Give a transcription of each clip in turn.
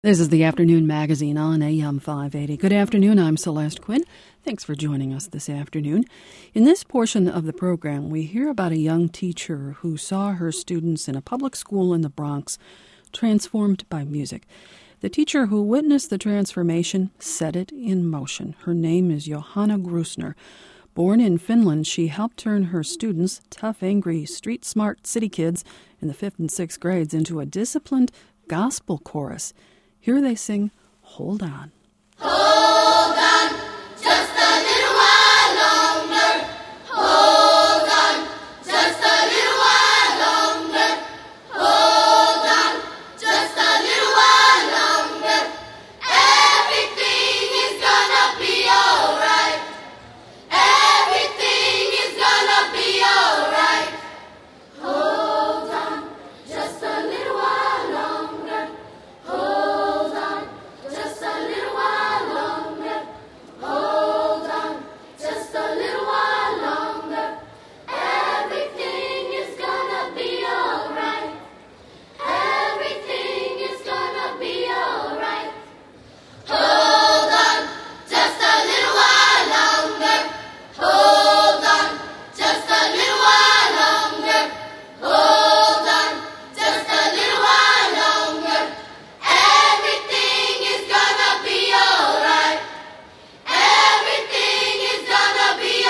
This is the Afternoon Magazine on AM 580. Good afternoon, I'm Celeste Quinn. Thanks for joining us this afternoon. In this portion of the program, we hear about a young teacher who saw her students in a public school in the Bronx transformed by music. The teacher who witnessed the transformation set it in motion. Her name is Johanna Grusner. Born in Finland, she helped turn her students, tough, angry, street-smart city kids in the 5th and 6th grades, into a disciplined gospel chorus. Here they sing, Hold On. Hold on, just a little while longer. Hold on, just a little while longer. Hold on, just a little while longer. Everything is gonna be alright. Everything is gonna be alright. Hold on, just a little while longer. Hold on, just a little while longer. Hold on, just a little while longer. Everything is gonna be alright. Everything is gonna be alright. Hold on, just a little while longer. Hold on, just a little while longer. Hold on, just a little while longer. Everything is gonna be alright. Everything is gonna be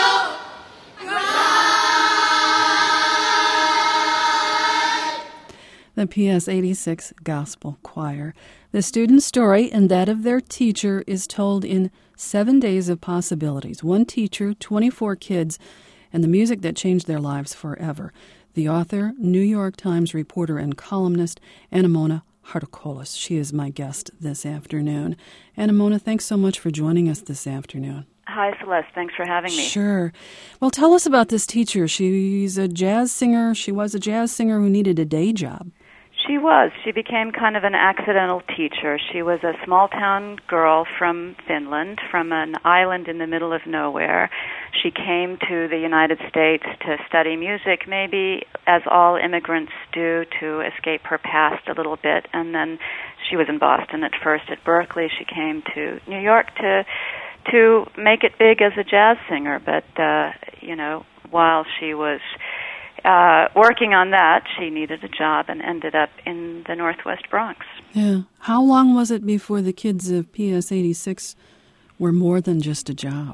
alright. The PS 86 Gospel Choir. The student's story and that of their teacher is told in 7 Days of Possibilities. One teacher, 24 kids, and the music that changed their lives forever. The author, New York Times reporter and columnist, Anamona Hartokolis. She is my guest this afternoon. Anamona, thanks so much for joining us this afternoon. Hi, Celeste. Thanks for having me. Sure. Well, tell us about this teacher. She's a jazz singer. She was a jazz singer who needed a day job. She was. She became kind of an accidental teacher. She was a small-town girl from Finland, from an island in the middle of nowhere. She came to the United States to study music, maybe as all immigrants do, to escape her past a little bit. And then she was in Boston at first, at Berkeley. She came to New York to make it big as a jazz singer. But, while she was working on that, she needed a job and ended up in the Northwest Bronx. Yeah. How long was it before the kids of PS 86 were more than just a job?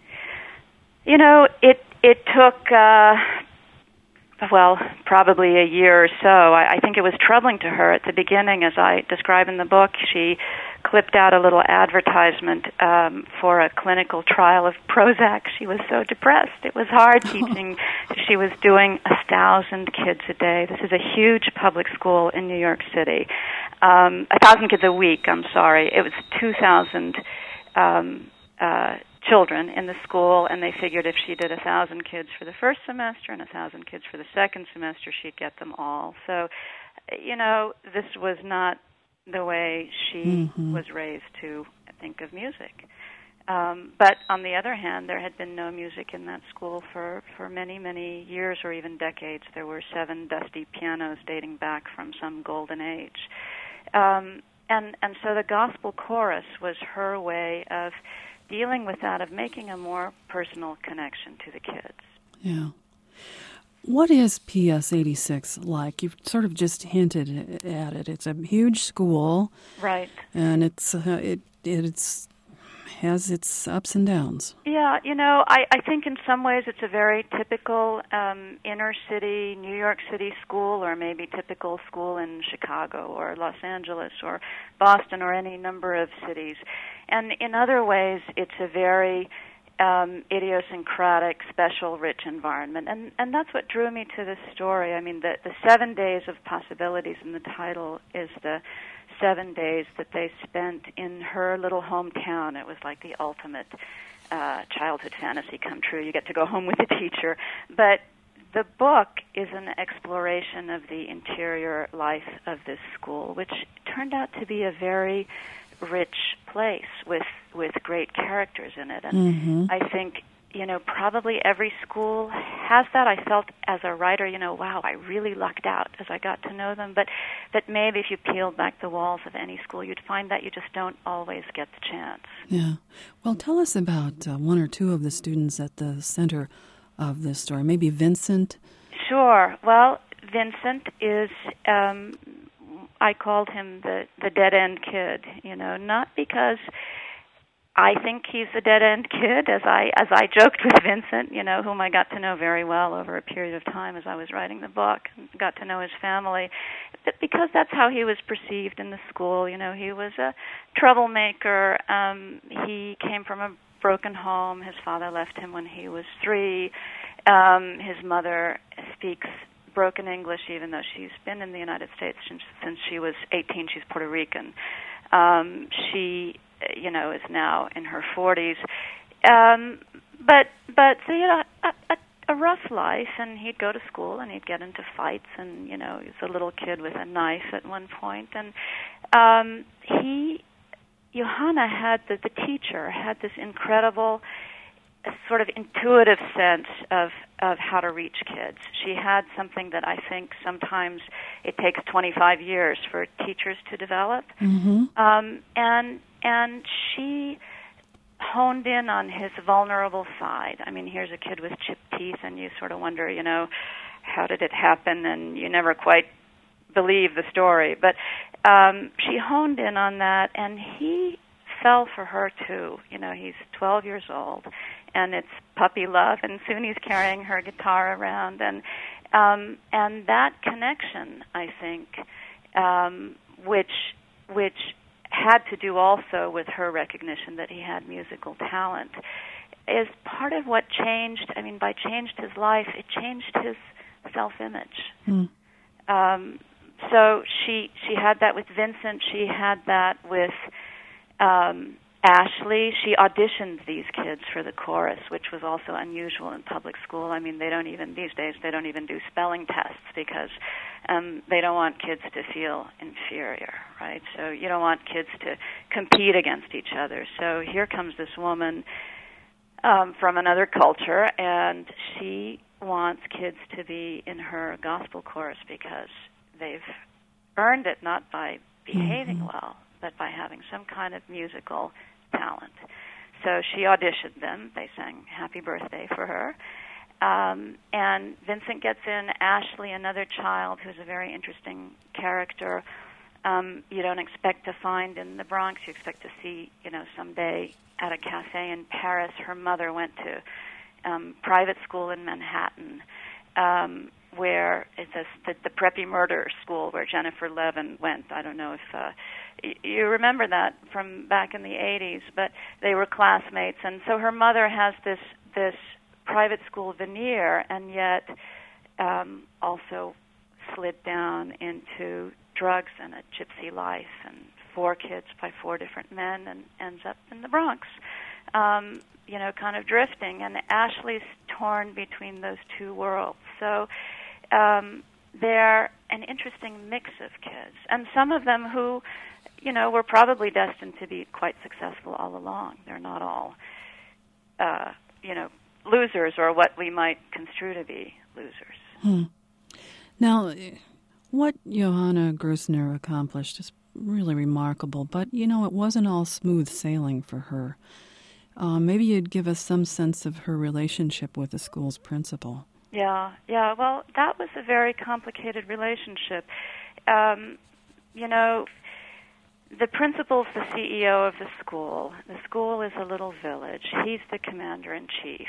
It took, probably a year or so. I think it was troubling to her at the beginning. As I describe in the book, she clipped out a little advertisement for a clinical trial of Prozac. She was so depressed. It was hard teaching. She was doing 1,000 kids a day. This is a huge public school in New York City. 1,000 kids a week, I'm sorry. It was 2,000 children in the school, and they figured if she did 1,000 kids for the first semester and 1,000 kids for the second semester, she'd get them all. So, this was not the way she was raised to think of music. But on the other hand, there had been no music in that school for many, many years or even decades. There were 7 dusty pianos dating back from some golden age. And so the gospel chorus was her way of dealing with that, of making a more personal connection to the kids. Yeah. What is PS 86 like? You've sort of just hinted at it. It's a huge school. Right. And it's has its ups and downs. Yeah, I think in some ways it's a very typical inner city, New York City school, or maybe typical school in Chicago or Los Angeles or Boston or any number of cities. And in other ways, it's a very idiosyncratic, special, rich environment. And that's what drew me to this story. I mean, the 7 Days of Possibilities in the title is the 7 days that they spent in her little hometown. It was like the ultimate childhood fantasy come true. You get to go home with a teacher. But the book is an exploration of the interior life of this school, which turned out to be a very rich place with great characters in it. And I think probably every school has that. I felt as a writer, wow, I really lucked out as I got to know them. But maybe if you peeled back the walls of any school, you'd find that you just don't always get the chance. Yeah. Well, tell us about one or two of the students at the center of this story. Maybe Vincent. Sure. Well, Vincent is, I called him the dead-end kid, not because I think he's a dead-end kid, as I joked with Vincent, whom I got to know very well over a period of time as I was writing the book, and got to know his family, but because that's how he was perceived in the school. He was a troublemaker. He came from a broken home. His father left him when he was 3. His mother speaks broken English, even though she's been in the United States since she was 18. She's Puerto Rican. She is now in her 40s. But so, a rough life, and he'd go to school and he'd get into fights, and, he was a little kid with a knife at one point. And Johanna the teacher, had this incredible sort of intuitive sense of how to reach kids. She had something that I think sometimes it takes 25 years for teachers to develop. Mm-hmm. And she honed in on his vulnerable side. I mean, here's a kid with chipped teeth, and you sort of wonder, how did it happen? And you never quite believe the story. But she honed in on that, and he fell for her too. He's 12 years old, and it's puppy love, and soon he's carrying her guitar around, and that connection, I think, which had to do also with her recognition that he had musical talent, is part of what changed. I mean, by changed his life, it changed his self-image. Mm. So she had that with Vincent. She had that with Ashley. She auditioned these kids for the chorus, which was also unusual in public school. I mean, these days they don't even do spelling tests because they don't want kids to feel inferior, right? So you don't want kids to compete against each other. So here comes this woman from another culture, and she wants kids to be in her gospel chorus because they've earned it not by behaving well, but by having some kind of musical talent. So she auditioned them. They sang Happy Birthday for her. And Vincent gets in. Ashley, another child who's a very interesting character, you don't expect to find in the Bronx. You expect to see, someday at a cafe in Paris. Her mother went to private school in Manhattan, where it's the preppy murder school where Jennifer Levin went. I don't know if you remember that from back in the 80s, but they were classmates. And so her mother has this private school veneer, and yet also slid down into drugs and a gypsy life, and 4 kids by 4 different men, and ends up in the Bronx, kind of drifting. And Ashley's torn between those two worlds. So they're an interesting mix of kids, and some of them who, were probably destined to be quite successful all along. They're not all, losers, or what we might construe to be losers. Now, what Johanna Grosvenor accomplished is really remarkable, but, it wasn't all smooth sailing for her. Maybe you'd give us some sense of her relationship with the school's principal. Yeah. Well, that was a very complicated relationship. The principal's the CEO of the school. The school is a little village. He's the commander-in-chief.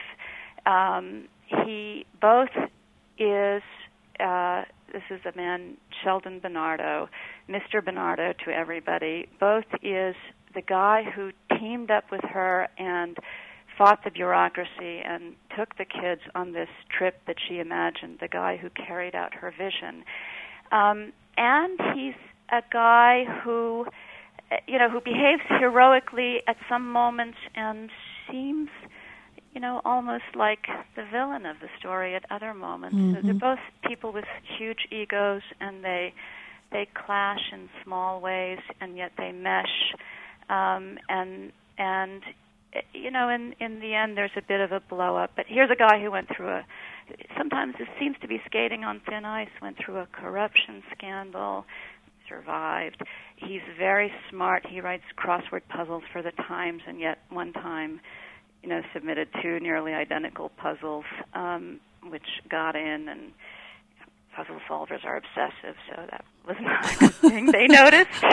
He both is, this is a man, Sheldon Bernardo, Mr. Bernardo to everybody, both is the guy who teamed up with her and fought the bureaucracy and took the kids on this trip that she imagined, the guy who carried out her vision. And he's a guy who, who behaves heroically at some moments and seems, almost like the villain of the story at other moments. Mm-hmm. So they're both people with huge egos, and they clash in small ways, and yet they mesh. And in the end, there's a bit of a blow up. But here's a guy who went through sometimes this seems to be skating on thin ice, went through a corruption scandal, survived. He's very smart. He writes crossword puzzles for the Times, and yet one time, submitted 2 nearly identical puzzles, which got in, and puzzle solvers are obsessive, so that was not a good thing they noticed.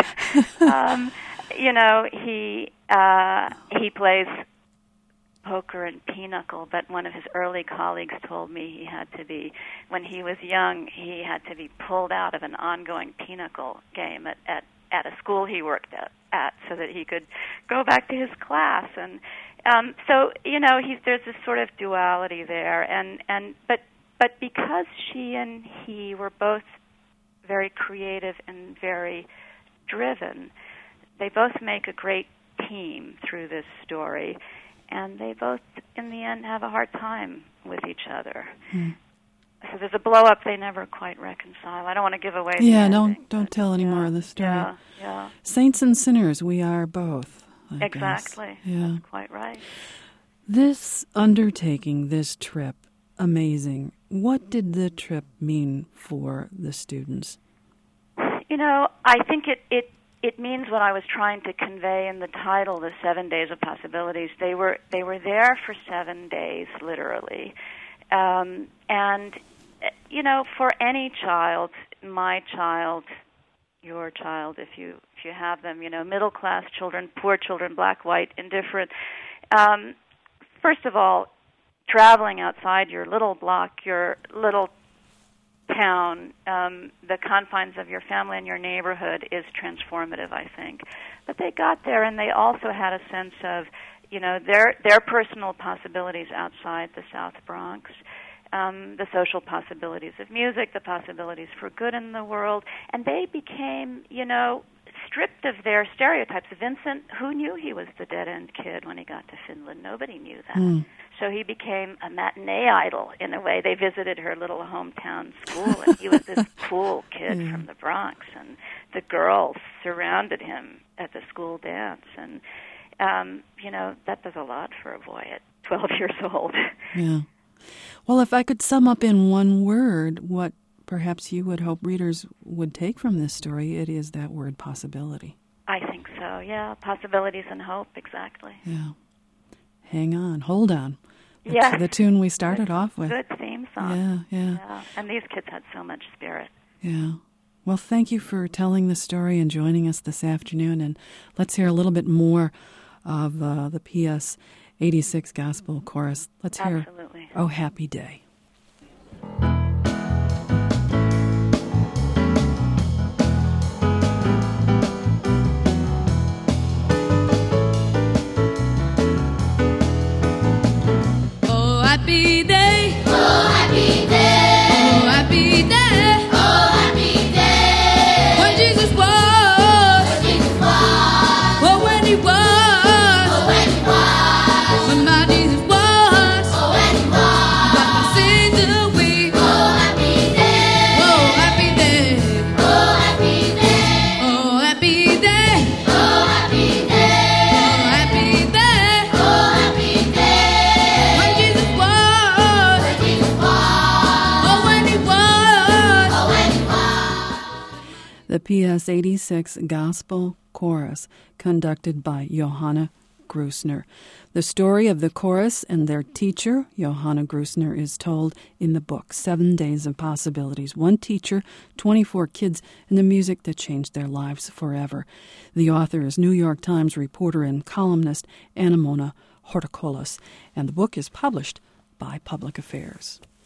He plays poker and pinochle, but one of his early colleagues told me when he was young, he had to be pulled out of an ongoing pinochle game at a school he worked at so that he could go back to his class. And there's this sort of duality there, but because she and he were both very creative and very driven, they both make a great team through this story, and they both, in the end, have a hard time with each other. So there's a blow-up they never quite reconcile. I don't want to give away the ending, don't tell any more of the story. Yeah. Saints and sinners, we are both. Exactly. Yeah. That's quite right. This undertaking, this trip, amazing. What did the trip mean for the students? I think it means what I was trying to convey in the title, the 7 Days of Possibilities. They were there for 7 days, literally. For any child, my child, your child, if you have them, middle class children, poor children, black, white, indifferent. First of all, traveling outside your little block, your little town, the confines of your family and your neighborhood is transformative, I think. But they got there, and they also had a sense of, their personal possibilities outside the South Bronx, the social possibilities of music, the possibilities for good in the world, and they became, stripped of their stereotypes. Vincent, who knew he was the dead-end kid when he got to Finland? Nobody knew that. So he became a matinee idol, in a way. They visited her little hometown school, and he was this cool kid from the Bronx, and the girls surrounded him at the school dance. And, that does a lot for a boy at 12 years old. Yeah. Well, if I could sum up in one word what perhaps you would hope readers would take from this story, it is that word possibility. I think so, yeah. Possibilities and hope, exactly. Yeah. Hang on, hold on. Yes. The tune we started off with. Good theme song. Yeah. And these kids had so much spirit. Yeah. Well, thank you for telling the story and joining us this afternoon. And let's hear a little bit more of the PS 86 Gospel Chorus. Let's hear Absolutely. Oh Happy Day. Happy day, oh happy day, oh happy day, oh happy day. When Jesus was, oh when he was, oh when he was, when my Jesus was, oh when he was, got my sins away. Oh happy day, oh happy day, oh happy day, oh happy day, oh happy day, oh happy day, oh happy day. When Jesus was. The PS 86 Gospel Chorus, conducted by Johanna Grusner. The story of the chorus and their teacher, Johanna Grusner, is told in the book 7 Days of Possibilities. 1 teacher, 24 kids, and the music that changed their lives forever. The author is New York Times reporter and columnist Anna Mona Hortokolos, and the book is published by Public Affairs.